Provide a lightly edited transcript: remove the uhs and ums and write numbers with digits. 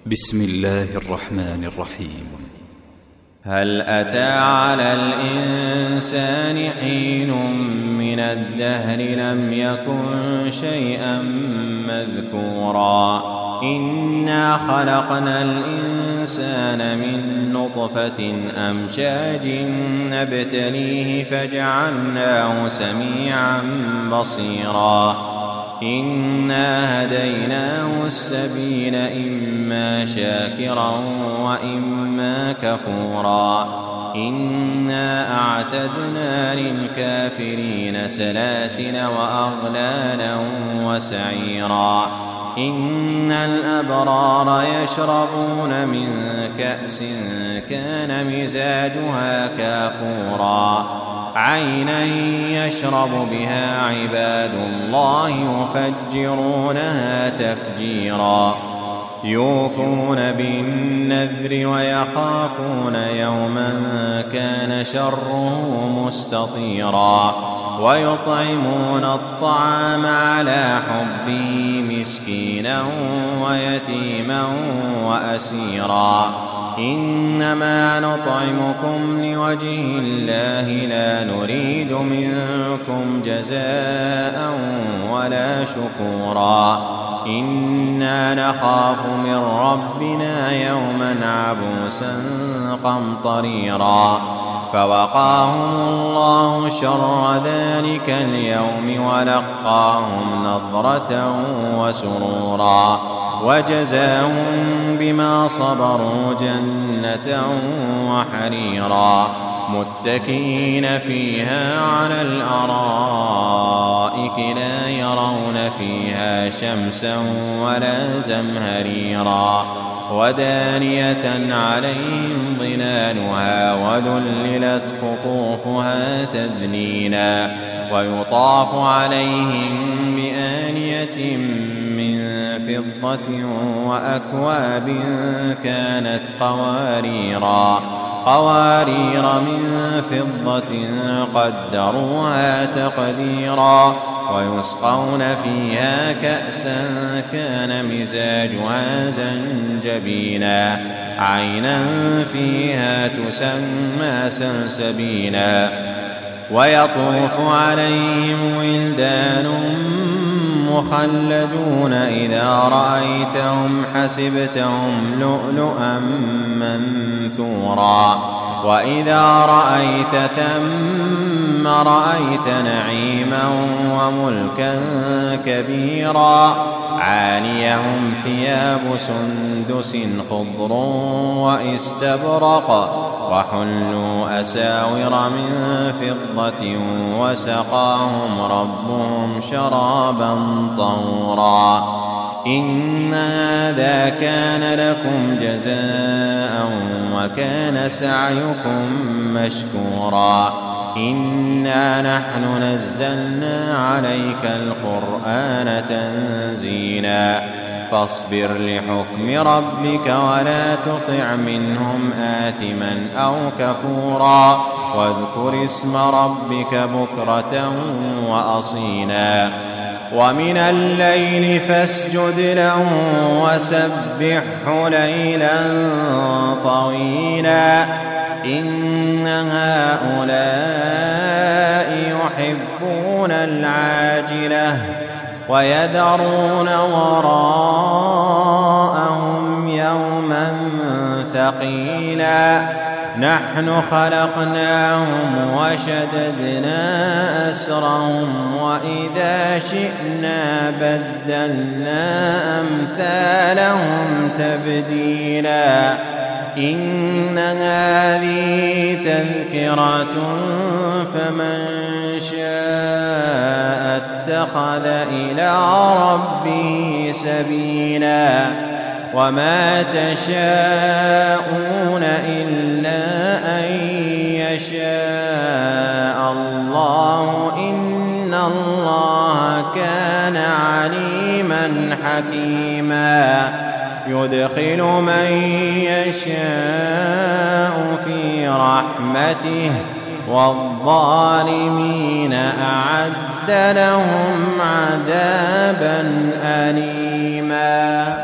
بسم الله الرحمن الرحيم. هل أتى على الإنسان حين من الدهر لم يكن شيئا مذكورا إنا خلقنا الإنسان من نطفة أمشاج نبتليه فجعلناه سميعا بصيرا إنا هديناه السبيل إما شاكرا وإما كفورا إنا أعتدنا للكافرين سلاسل وأغلالا وسعيرا إن الأبرار يشربون من كأس كان مزاجها كافورا عينا يشرب بها عباد الله يفجرونها تفجيرا يوفون بالنذر ويخافون يوما كان شره مستطيرا ويطعمون الطعام على حبه مسكينا ويتيما وأسيرا إنما نطعمكم لوجه الله لا نريد منكم جزاء ولا شكورا إنا نخاف من ربنا يوما عبوسا قمطريرا فوقاهم الله شر ذلك اليوم ولقاهم نضرة وسرورا وجزاهم بما صبروا جنة وحريرا متكئين فيها على الأرائك لا يرون فيها شمسا ولا زمهريرا ودانية عليهم ظلالها وذللت قطوفها تذليلا ويطاف عليهم بآنية من فضة وأكواب كانت قوارير من فضة قدروها تقديرا ويسقون فيها كأسا كان مزاجها زنجبيلا عينا فيها تسمى سلسبيلا ويطوف عليهم ولدان مخلدون إذا رأيتهم حسبتهم لؤلؤا منثورا وإذا رأيت ثم رأيت نعيما وملكا كبيرا عاليهم ثياب سندس خضر واستبرق وحلوا أساور من فضة وسقاهم ربهم شرابا طهورا إن هذا كان لكم جزاء وكان سعيكم مشكورا إنا نحن نزلنا عليك القرآن تنزيلا فاصبر لحكم ربك ولا تطع منهم آثما أو كفورا واذكر اسم ربك بكرة وأصيلا ومن الليل فاسجد له وسبحه ليلا طويلا إن هؤلاء يحبون العاجلة ويذرون وراءهم يوما ثقيلا نحن خلقناهم وشددنا أسرهم وإذا شئنا بدلنا أمثالهم تبديلا إن هذه تذكرة فمن شاء اتخذ إلى ربه سبيلا وما تشاءون إلا أن يشاء الله إن الله كان عليما حكيما يدخل من يشاء في رحمته والظالمين أعد لهم عذابا أليما.